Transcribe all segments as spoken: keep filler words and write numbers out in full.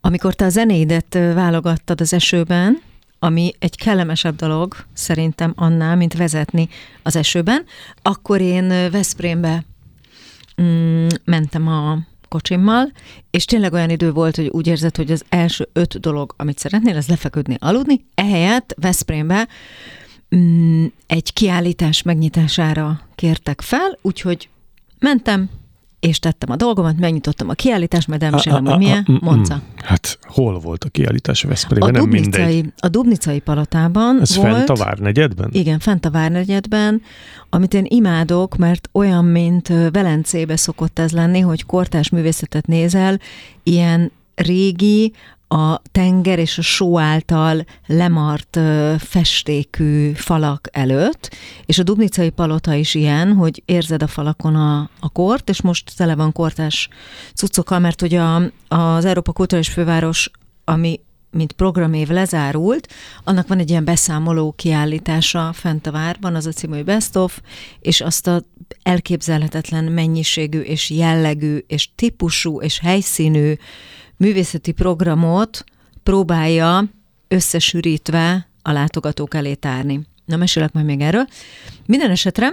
Amikor te a zenéidet válogattad az esőben, ami egy kellemesebb dolog szerintem annál, mint vezetni az esőben, akkor én Veszprémbe mm, mentem a kocsimmal, és tényleg olyan idő volt, hogy úgy érzed, hogy az első öt dolog, amit szeretnél, az lefeküdni, aludni, ehelyett Veszprémbe mm, egy kiállítás megnyitására kértek fel, úgyhogy mentem, és tettem a dolgomat, megnyitottam a kiállítást, majd elmesélem, hogy milyen. Monca. Hát hol volt a kiállítás Veszprémben? Nem mindegy. A Dubnicai palotában Ez volt. fent a Várnegyedben? Igen, fent a Várnegyedben, amit én imádok, mert olyan, mint Velencébe szokott ez lenni, hogy kortárs művészetet nézel, ilyen régi, a tenger és a só által lemart festékű falak előtt, és a Dubnicai palota is ilyen, hogy érzed a falakon a, a kort, és most tele van kortárs cuccokkal, mert hogy a, az Európa Kulturális Főváros, ami mint programév lezárult, annak van egy ilyen beszámoló kiállítása fent a várban, az a című Best of, és azt a elképzelhetetlen mennyiségű és jellegű és típusú és helyszínű művészeti programot próbálja összesűrítve a látogatók elé tárni. Na, mesélek majd még erről. Minden esetre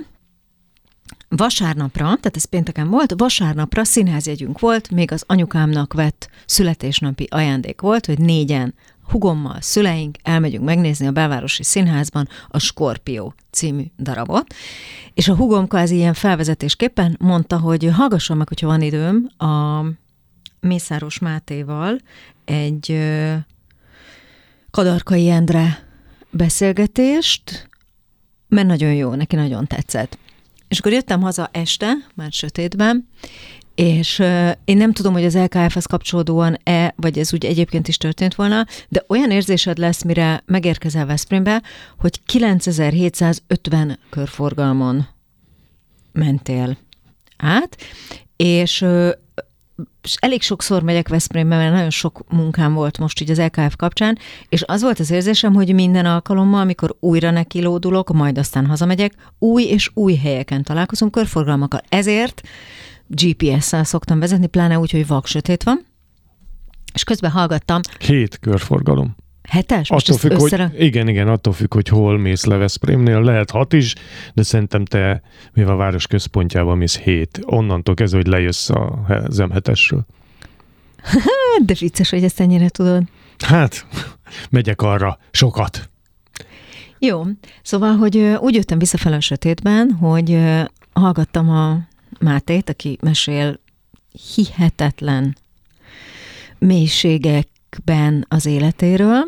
vasárnapra, tehát ez pénteken volt, vasárnapra színházjegyünk volt, még az anyukámnak vett születésnapi ajándék volt, hogy négyen hugommal, szüleink elmegyünk megnézni a Belvárosi Színházban a Skorpió című darabot, és a hugom kvázi ilyen felvezetésképpen mondta, hogy hallgassam meg, hogyha van időm, a Mészáros Mátéval egy Kadarkai Endre beszélgetést, mert nagyon jó, neki nagyon tetszett. És akkor jöttem haza este, már sötétben, és én nem tudom, hogy az el ká ef-hez kapcsolódóan-e, vagy ez úgy egyébként is történt volna, de olyan érzésed lesz, mire megérkezel Veszprémbe, hogy kilencezer-hétszázötven körforgalmon mentél át, és és elég sokszor megyek Veszprémbe, mert nagyon sok munkám volt most így az el ká ef kapcsán, és az volt az érzésem, hogy minden alkalommal, amikor újra nekilódulok, majd aztán hazamegyek, új és új helyeken találkozunk körforgalmakkal. Ezért gé pé es-szel szoktam vezetni, pláne úgy, hogy vaksötét van, és közben hallgattam. Hét körforgalom. Hetes? Most attól függ, összere... hogy, igen, igen, attól függ, hogy hol mész le Veszprémnél. Lehet hat is, de szerintem te, mivel a város központjában mész hét, onnantól kezdve, hogy lejössz az em hetesről. De vicces, hogy ezt ennyire tudod. Hát, megyek arra sokat. Jó, szóval, hogy úgy jöttem visszafele a sötétben, hogy hallgattam a Mátét, aki mesél hihetetlen mélységekben az életéről,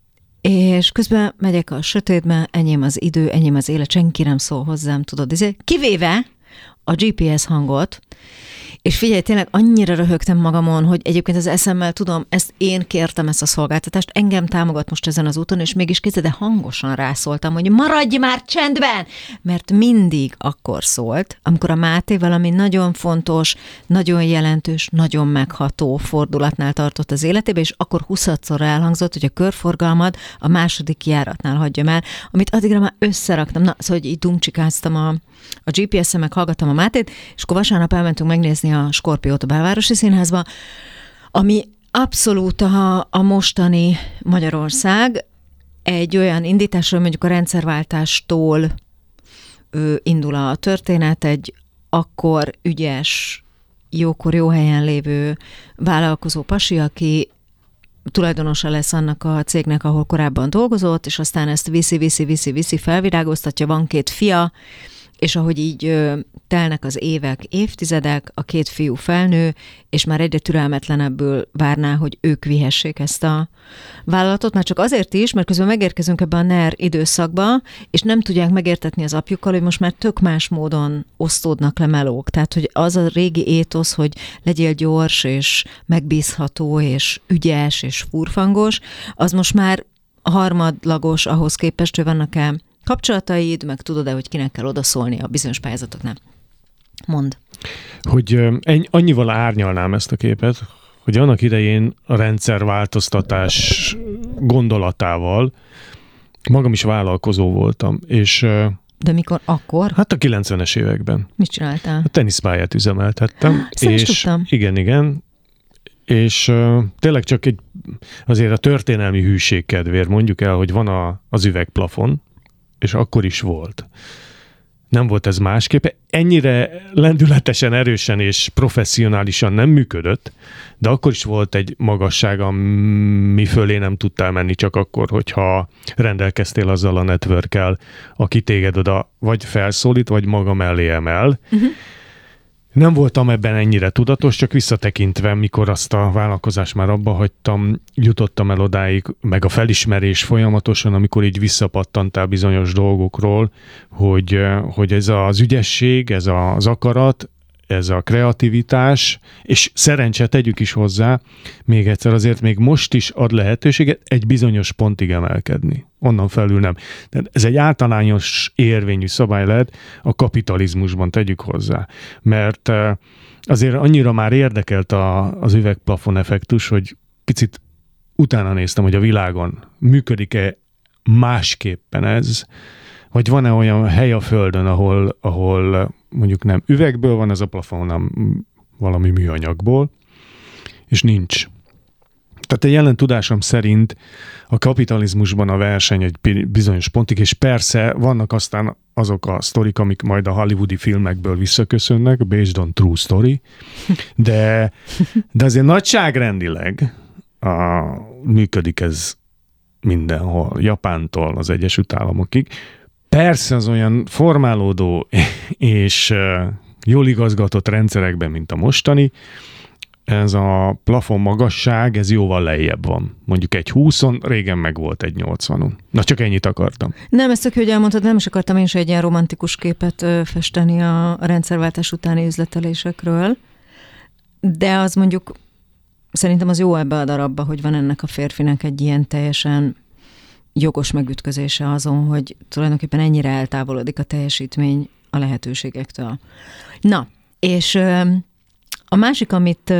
és közben megyek a sötétbe, enyém az idő, enyém az élet, senki nem szól hozzám, tudod, ezért kivéve a gé pé es hangot, és figyelj, tényleg annyira röhögtem magamon, hogy egyébként az eszemmel tudom, ezt én kértem, ezt a szolgáltatást, engem támogat most ezen az úton, és mégis kézzel, de hangosan rászóltam, hogy maradj már csendben, mert mindig akkor szólt, amikor a Máté valami nagyon fontos, nagyon jelentős, nagyon megható fordulatnál tartott az életébe, és akkor huszadszor elhangzott, hogy a körforgalmad a második járatnál hagyjam el, amit addigra már összeraktam, na, szóval, hogy így dumcsikáztam a, a gé pé es-en, meg hallgattam a Mátét, és akkor vasárnap elmentünk megnézni a Skorpiót a Belvárosi Színházba, ami abszolút a, a mostani Magyarország egy olyan indításról, mondjuk a rendszerváltástól ő, indul a történet, egy akkor ügyes, jókor jó helyen lévő vállalkozó pasi, aki tulajdonosa lesz annak a cégnek, ahol korábban dolgozott, és aztán ezt viszi, viszi, viszi, viszi, felvirágoztatja, van két fia, és ahogy így ö, telnek az évek, évtizedek, a két fiú felnő, és már egyre türelmetlenebből várná, hogy ők vihessék ezt a vállalatot, már csak azért is, mert közben megérkezünk ebbe a NER időszakba, és nem tudják megértetni az apjukkal, hogy most már tök más módon osztódnak le melók. Tehát, hogy az a régi étosz, hogy legyél gyors, és megbízható, és ügyes, és furfangos, az most már harmadlagos ahhoz képest, hogy vannak-e kapcsolataid, meg tudod-e, hogy kinek kell odaszólni a bizonyos pályázatoknál? Mondd. Hogy ennyi, annyival árnyalnám ezt a képet, hogy annak idején a rendszerváltoztatás gondolatával magam is vállalkozó voltam, és... De mikor? Akkor? Hát a kilencvenes években. Mit csináltál? A teniszpályát üzemeltettem. Ezt és igen, igen. És uh, tényleg csak egy azért a történelmi hűség kedvéért mondjuk el, hogy van a, az üvegplafon, és akkor is volt. Nem volt ez másképp. Ennyire lendületesen, erősen és professzionálisan nem működött, de akkor is volt egy magasság, ami fölé nem tudtál menni csak akkor, hogyha rendelkeztél azzal a networkkel, aki téged oda vagy felszólít, vagy maga mellé emel. Uh-huh. Nem voltam ebben ennyire tudatos, csak visszatekintve, mikor azt a vállalkozást már abba hagytam, jutottam el odáig, meg a felismerés folyamatosan, amikor így visszapattantál bizonyos dolgokról, hogy, hogy ez az ügyesség, ez az akarat, ez a kreativitás, és szerencse tegyük is hozzá, még egyszer azért még most is ad lehetőséget egy bizonyos pontig emelkedni. Onnan felül nem. De ez egy általános érvényű szabály lehet a kapitalizmusban, tegyük hozzá. Mert azért annyira már érdekelt a, az üvegplafon effektus, hogy picit utána néztem, hogy a világon működik-e másképpen ez, vagy van-e olyan hely a Földön, ahol, ahol mondjuk nem üvegből van ez a plafon, hanem valami műanyagból, és nincs. Tehát a jelen tudásom szerint a kapitalizmusban a verseny egy bizonyos pontig, és persze vannak aztán azok a sztorik, amik majd a hollywoodi filmekből visszaköszönnek, based on true story, de, de azért nagyságrendileg a, működik ez mindenhol, Japántól az Egyesült Államokig. Persze az olyan formálódó és jól igazgatott rendszerekben, mint a mostani, ez a plafon magasság, ez jóval lejjebb van. Mondjuk egy húszon, régen meg volt egy nyolcvanon. Na, csak ennyit akartam. Nem, ezt tök jó, hogy elmondtad, nem is akartam én sem egy ilyen romantikus képet festeni a rendszerváltás utáni üzletelésekről, de az mondjuk szerintem az jó ebbe a darabba, hogy van ennek a férfinek egy ilyen teljesen jogos megütközése azon, hogy tulajdonképpen ennyire eltávolodik a teljesítmény a lehetőségektől. Na, és a másik, amit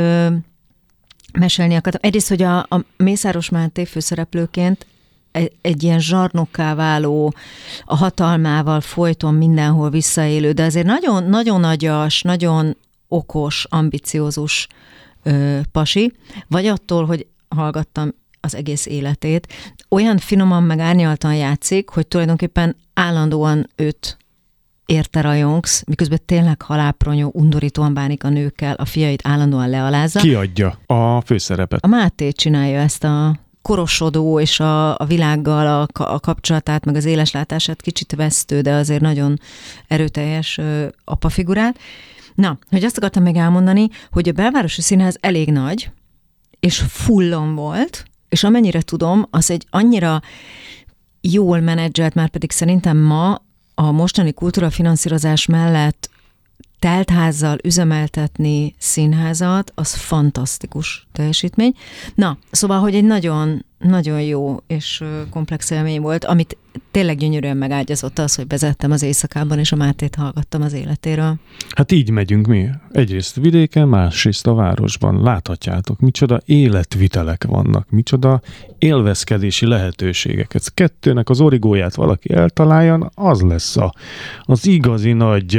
mesélni akartam, egyrészt, hogy a, a Mészáros Máté főszereplőként egy, egy ilyen zsarnokká váló, a hatalmával folyton mindenhol visszaélő, de azért nagyon, nagyon agyas, nagyon okos, ambiciózus ö, pasi, vagy attól, hogy hallgattam az egész életét, olyan finoman meg árnyaltan játszik, hogy tulajdonképpen állandóan őt érte rajongsz, miközben tényleg halálpronyó, undorítóan bánik a nőkkel, a fiait állandóan lealázza. Ki adja a főszerepet? A Máté csinálja ezt a korosodó és a, a világgal a, a kapcsolatát, meg az éleslátását kicsit vesztő, de azért nagyon erőteljes ö, apafigurát. Na, hogy azt akartam még elmondani, hogy a Belvárosi Színház elég nagy, és fullon volt, és amennyire tudom, az egy annyira jól menedzselt, már pedig szerintem ma a mostani kultúrafinanszírozás mellett teltházzal üzemeltetni színházat, az fantasztikus teljesítmény. Na, szóval, hogy egy nagyon, nagyon jó és komplex élmény volt, amit tényleg gyönyörűen megágyazott az, hogy vezettem az éjszakában, és a Mátét hallgattam az életéről. Hát így megyünk mi. Egyrészt vidéken, másrészt a városban. Láthatjátok, micsoda életvitelek vannak, micsoda élvezkedési lehetőségek. Ez kettőnek az origóját valaki eltaláljon, az lesz a, az igazi nagy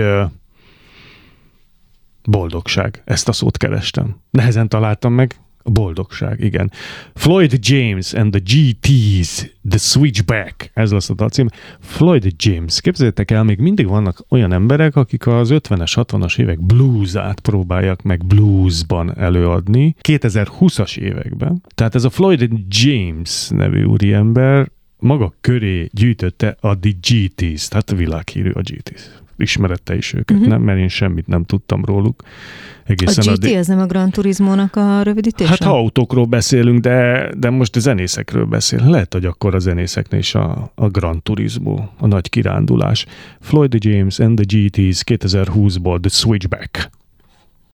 boldogság. Ezt a szót kerestem. Nehezen találtam meg. A boldogság, igen. Floyd James and the gé té's, The Switchback. Ez lesz a dalcím. Floyd James. Képzeljétek el, még mindig vannak olyan emberek, akik az ötvenes, hatvanas évek bluesát próbálják meg bluesban előadni. kétezer-húszas években. Tehát ez a Floyd James nevű úriember maga köré gyűjtötte a The gé té's, tehát a világhírű a gé té's. Ismerette is őket, uh-huh. nem, mert én semmit nem tudtam róluk. Egészen a gé té a... ez nem a Gran Turismo-nak a rövidítése? Hát ha autókról beszélünk, de, de most a zenészekről beszél. Lehet, hogy akkor a zenészeknél is a, a Gran Turismo, a nagy kirándulás. Floyd James and the gé té's kétezer-húszból The Switchback.